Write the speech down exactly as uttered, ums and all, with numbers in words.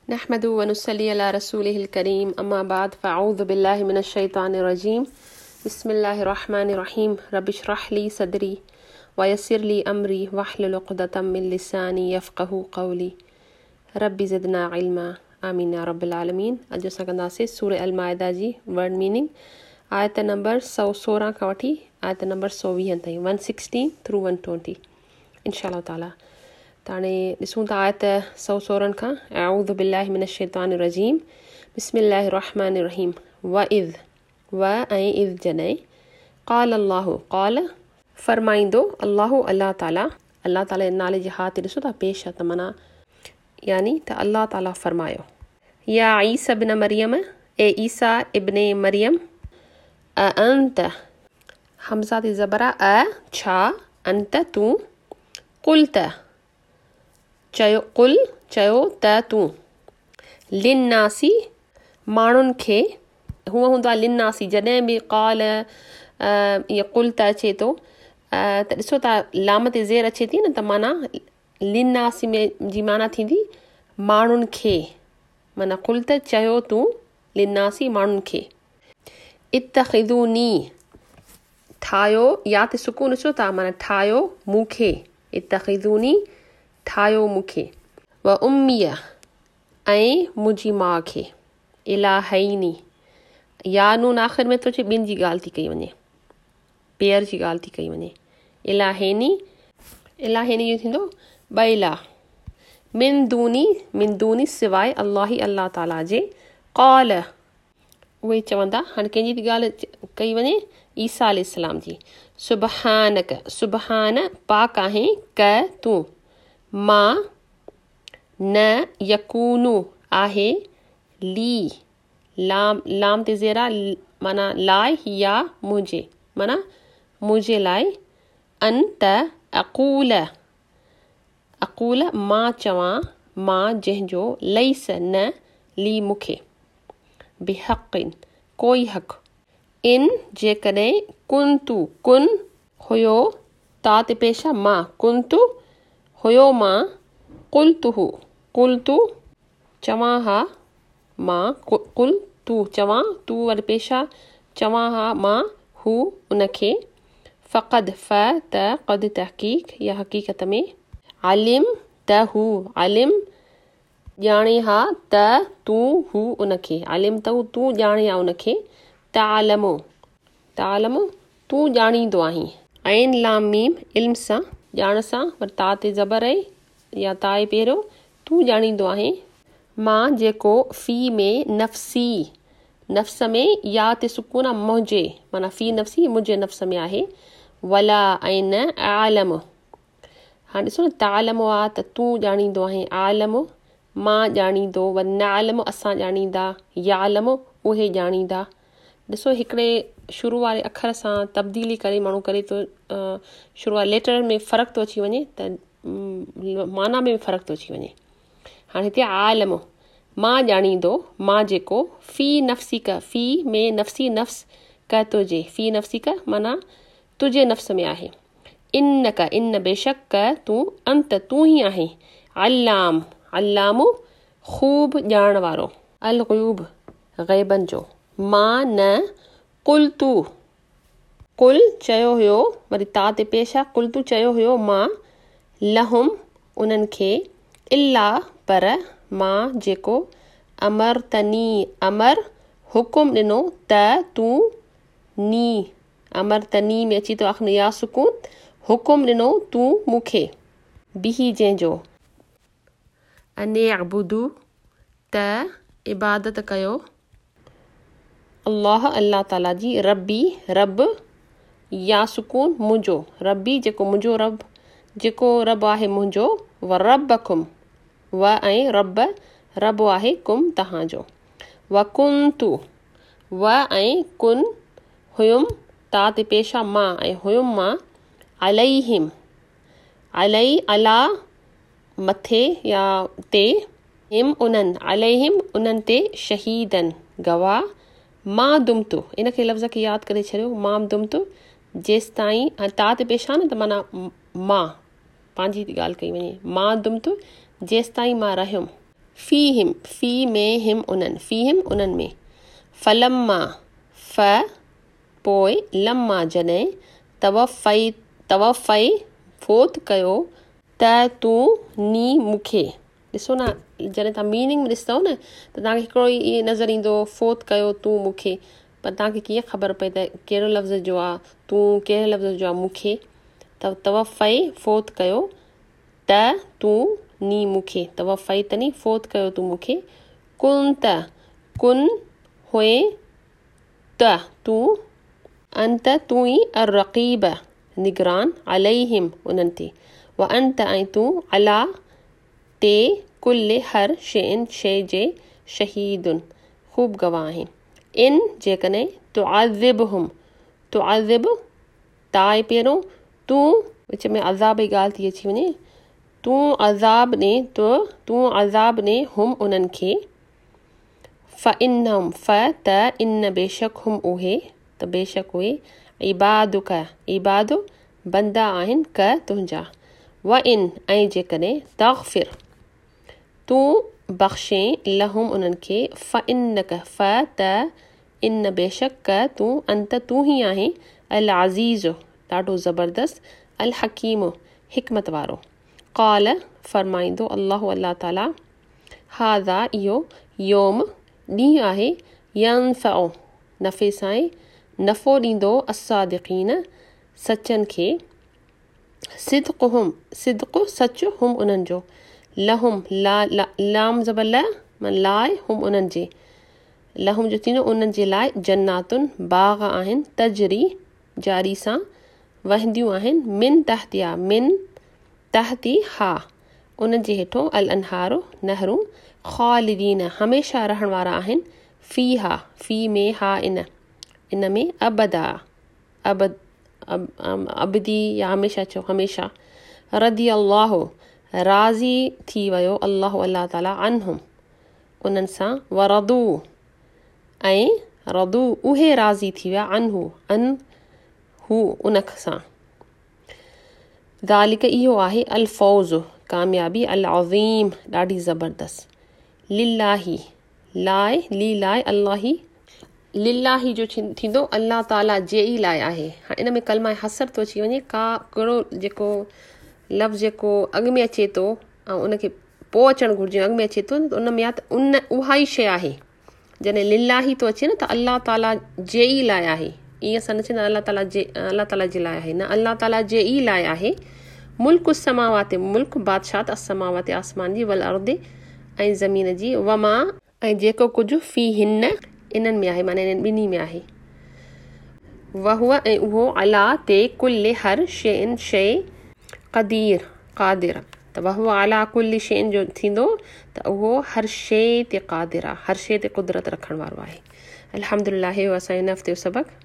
नहमदु व नुसल्ली अला रसूलिहिल करीम अम्मा बाद फ़अऊज़ु बिल्लाहि मिनश शैतानिर रजीम बिस्मिल्लाहिर रहमानिर रहीम रब्बिश्रह ली सदरी व यस्सिर ली अमरी वहलुल उक़दतम मिन लिसानी यफ़क़हू क़ौली रब्बि ज़िदना इल्मा आमीन या रब्बिल आलमीन। अॼु असां कंदासीं सूरह अल माइदा जी वर्ड मीनिंग आयत नंबर सौ सोरहं खां वठी आयत नंबर सौ वीह ताईं one sixteen through one twenty इंशाअल्लाह ताला। त हाणे ॾिसूं था आयत सौ सोरहं खां अऊज़ु बिल्लाहि मिनश शैतानिर रजीम बिस्मिल्लाहिर रहमानिर रहीम व इज़ व ऐं इज़ जॾहिं क़ाल अल्लाहु क़ाल फरमाईंदो अल्लाहु अल्लाह ताला अल्लाह ताला नाले जे हाथ ॾिसो था पेश त माना यानी त अल्लाह ताला फरमायो या ईसा इब्न मरियम ए ईसा इब्ने मरियम अ अंत हमज़ा ती ज़बरा अ छा अंत तूं कुल त चयो कुल चयो त तूं लिन्नासी माण्हुनि खे हूअं हूंदो आहे लिन्नासी जॾहिं बि क़ाल ईअं कुल त अचे थो त ॾिसो था लाम ते ज़ेर अचे थी न त माना लिन्नासी में जी माना थींदी माण्हुनि खे माना कुल त चयो तूं लिन्नासी माण्हुनि खे इत्तख़िज़ूनी ठाहियो या ते सुकून ॾिसो था माना ठाहियो मूंखे इत्तख़िज़ूनी ठाहियो मूंखे व उम्मीअ ऐं मुंहिंजी माउ खे इलाहैनी या नून आख़िर में थो अचे ॿिनि जी ॻाल्हि थी कई वञे पेयर जी ॻाल्हि थी कई वञे इलाहैनी इलाहैनी जो थींदो ॿ इलाह मिन दूनी मिन दूनी सवाइ अल्लाही अल्लाह ताला जे क़ाल उहे चवंदा हाणे कंहिंजी थी ॻाल्हि कई वञे ईसा अलैहिस्सलाम जी सुबहानक सुबहान पाक आहे क तूं मां न यकूनु आहे ली लाम लाम ते ज़ेरा माना लाइ या मुंहिंजे माना मुंहिंजे लाइ अन त अक़ूल अक़ूल मां चवां मां जंहिंजो लईस न ली मूंखे बिहक़िन कोई हक़ इन जेकॾहिं कुंतु कुन हुयो ता ते पेशा मां कुंतु हुयो मां कुलतुहु कुलतु चवां हा मां कुल तू चवां तू वरी पेशा चवां हा मां हू उनखे फ़क़द फ़ त क़द तहक़ीक़ या हक़ीक़त में आलिम त हू आलिम ॼाणे हा त तू हू उनखे आलिम त तू ॼाणे हा उनखे तालमो तालमो तू ॼाणींदो आहीं ऐं लाम मीम इल्म सां ॼाण सां वरी ता ते ज़बर आहे या ताए पहिरियों तू ॼाणींदो आहे मां जेको फ़ी में नफ़्सी नफ़्स में या ते सुकून मुंहिंजे माना फ़ी नफ़्सी मुंहिंजे नफ़्स में आहे वला ऐं न आलम हाणे ॾिसो न तालमो आहे त तूं ॼाणींदो आहे आलम मां ॼाणींदो वरी न आलम असां ॼाणींदा यालम उहे ॼाणींदा ॾिसो हिकिड़े शुरू वारे अखर सां तब्दीली करे माण्हू करे थो शुरू वारे लेटर में फ़र्क़ु थो अची वञे त माना में फ़र्क़ु थो अची वञे हाणे हिते आलम मां ॼाणींदो मां जेको फ़ी नफ़्सी क फ़ी में नफ़्सी नफ़्स क तुंहिंजे फ़ी नफ़्सी क माना तुंहिंजे नफ़्स में आहे इन क इन बेशक क तूं अंत तूं ई आहे अल्लाम अल्लामु ख़ूब ॼाण वारो अल ग़यूब ग़ैबन जो मां न कुल तू कुल चयो हुयो वरी ता ते पेशा कुल तू चयो हुयो मां लहुम उन्हनि खे इल्ला पर मां जेको अमर तनी अमर हुकुम ॾिनो त तूं नी अमर तनी में अची थो आख़िर या सुकून हुकुम ॾिनो तूं मूंखे बिही जंहिंजो अने अबुदू त इबादत कयो अल्लाह अल्लाह ताला जी रब्बी रब या सुकून मुंहिंजो रब्बी जेको मुंहिंजो रब जेको रब आहे मुंहिंजो व रबकुम व ऐं रब रब आहे कुम तव्हांजो व कुन तू व ऐं कुन हुयुम ता ते पेशा मां ऐं हुयुम मां अलैहिम अलई अला मथे या ते हिम उन्हनि अलैहिम उन्हनि ते शहीदन गवाह मां दुमतु इनखे लफ़्ज़ खे यादि करे छॾियो मां दुमतु जेसि ताईं ता ते पेशा न त माना मां पंहिंजी ॻाल्हि कई वञे मां दुमतु जेसि ताईं मां रहियुमि फ़ीहिम फ़ी में हिम उन्हनि फ़ीहिम उन्हनि में फ़लम्मा फ़ पोइ लम्मा जॾहिं तवफ़ई तवफ़ई फ़ौत कयो त तूं नी मूंखे ॾिसो न जॾहिं तव्हां मीनिंग ॾिसंदव न त तव्हांखे हिकिड़ो ई इहे नज़र ईंदो फ़ौत कयो तूं मूंखे पर तव्हांखे कीअं ख़बर पए त कहिड़ो लफ़्ज़ जो आहे तूं कहिड़े लफ़्ज़ जो आहे मूंखे त तवफ़ई फ़ौत कयो त तूं नी मूंखे तवफ़ई तनी फ़ौत कयो तूं मूंखे कुन त कुन हुए त तूं अंत तूं ई अर्रक़ीब निगरान अलैहिम उन्हनि ते व अंत ऐं तूं अला ते कुल्ले हर शैइन शइ जे शहीदुन ख़ूब गवाह आहीं इन जेकॾहिं तुअज़िबहुम तुअज़िब ताए पहिरों तूं विच में अज़ाब जी ॻाल्हि थी अची वञे तूं अज़ाब ॾे तो तूं अज़ाब ॾे हुम उन्हनि खे फ़ इन्नहुम फ़ त इन बेशक हुम उहे त बेशक उहे इबादुक इबादु बंदा आहिनि क तुंहिंजा व इन ऐं जेकॾहिं तग़फ़िर तूं बख़्शे लहुम उन्हनि खे फ़ इन्नक फ़ त इन बेशक क तूं अंत तूं ई आहीं अल अज़ीज़ ॾाढो ज़बरदस्त अल हकीम हिकमत वारो क़ाल फ़रमाईंदो अल्लाह अल्लाह ताला हाज़ा इहो योम ॾींहुं आहे यंफ़उ नफ़े सां नफ़ो ॾींदो अस्सादिक़ीन सचनि खे सिद्क़ुहुम सिद्क़ु सच हुम उन्हनि जो लहुम ला ला लाम ज़बर मन लाइ हुम उन्हनि जे लहुम जो थींदो उन्हनि जे लाइ जन्नातुन बाग़ आहिनि तजरी जारी सां वहंदियूं आहिनि मिन तहतिया मिन तहती हा उन्हनि जे हेठो अल अनहारो नहरू ख़ालिदीन हमेशह रहण वारा आहिनि फ़ी हा फ़ी में हा इन इन में अबदा अबद अब, अबदी या हमेशह चओ हमेशह रदी अल्लाह राज़ी थी वियो अल्लाह अल्लाह ताला अनहुम उन्हनि सां वरदू ऐं रदू उहे राज़ी थी विया अनहू अन हू उन सां ज़ालिक इहो आहे अल फ़ौज़ कामयाबी अल अज़ीम ॾाढी ज़बरदस्त लिल्लाही लाइ ली लाइ अल्लाही लिल्लाही जो थींदो अल्लाह ताला जे ई लाइ आहे हाणे इन में कलमा हसर थो अची वञे का कहिड़ो जेको लफ़्ज़ जेको अॻु में अचे थो ऐं उनखे पोइ अचणु घुरिजे अॻु में अचे थो त उन में या त उन उहा ई शइ आहे जॾहिं लिल्लाही थो अचे न त अल्लाह ताला जे ई लाइ आहे ईअं असां न चवंदा अल्लाह ताला जे अल्लाह ताला जे लाइ आहे न अल्लाह ताला जे ई लाइ आहे मुल्क समावात मुल्क बादशाह असमावात आसमान जी वल अर्द ऐं ज़मीन जी वमा ऐं जेको कुझु फ़ी हिन इन्हनि में आहे माना इन्हनि ॿिन्ही में आहे वहुआ ऐं उहो अला ते कुल्ले हर शैइन शइ क़दीर क़ादिर त वहुआ अला कुल्ली शैइन जो थींदो त उहो हर शइ ते क़ादिर आहे हर शइ ते क़ुदरत रखण वारो आहे अल्हम्दुलिल्लाह असांजे हिन हफ़्ते जो सबक़